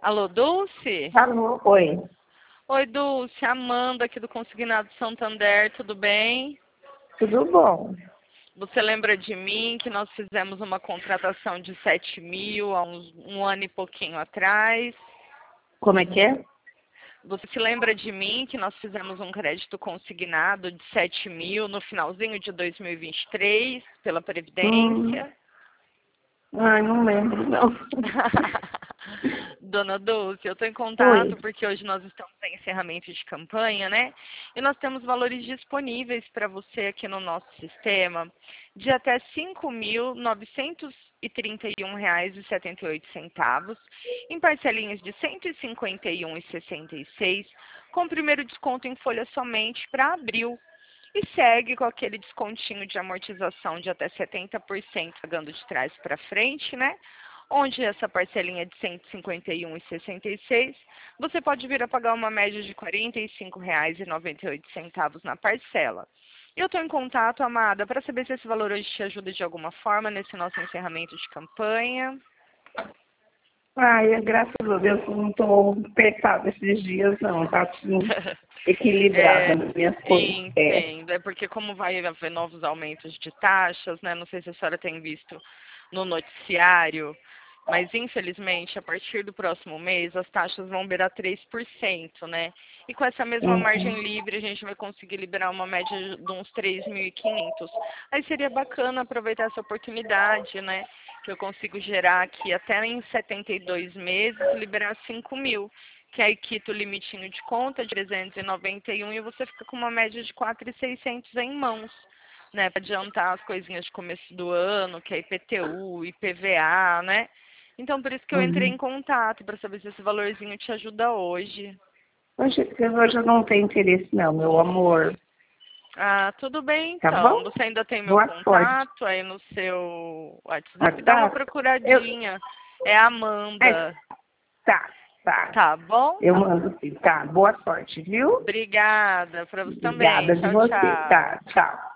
Alô, Dulce? Alô, oi. Oi, Dulce. Amanda aqui do Consignado Santander, tudo bem? Tudo bom? Você lembra de mim que nós fizemos uma contratação de 7 mil há um ano e pouquinho atrás? Como é que é? Você se lembra de mim que nós fizemos um crédito consignado de 7 mil no finalzinho de 2023 pela Previdência? Ai, não lembro, não. Dona Dulce, eu estou em contato Oi. porque hoje nós estamos em encerramento de campanha, né? E nós temos valores disponíveis para você aqui no nosso sistema de até R$ 5.931,78 em parcelinhas de R$ 151,66, com o primeiro desconto em folha somente para abril. E segue com aquele descontinho de amortização de até 70% pagando de trás para frente, né? Onde essa parcelinha de R$ 151,66, você pode vir a pagar uma média de R$ 45,98 na parcela. Eu estou em contato, Amada, para saber se esse valor hoje te ajuda de alguma forma nesse nosso encerramento de campanha. Ai, graças a Deus eu não estou apertada esses dias, não. Tá assim, equilibrada nas minhas coisas. Entendo. É porque como vai haver novos aumentos de taxas, né? Não sei se a senhora tem visto no noticiário, mas infelizmente a partir do próximo mês as taxas vão beirar 3%, né? E com essa mesma margem livre a gente vai conseguir liberar uma média de uns 3.500. Aí seria bacana aproveitar essa oportunidade, né? Que eu consigo gerar aqui até em 72 meses, liberar 5 mil. Que aí quita o limitinho de conta de 391 e você fica com uma média de 4.600 em mãos, né? Para adiantar as coisinhas de começo do ano, que é IPTU, IPVA, né? Então, por isso que eu entrei em contato, para saber se esse valorzinho te ajuda hoje. Hoje eu não tenho interesse, não, meu amor. Ah, tudo bem Tá então. bom? Você ainda tem meu Boa sorte. contato aí no seu WhatsApp? Dá uma Tá? Eu... procuradinha. É a Amanda. É, tá, tá. Tá bom? Eu mando sim. Tá, boa sorte, viu? Obrigada. Para você também. Obrigada de Tchau, você. tchau. Tá, tchau.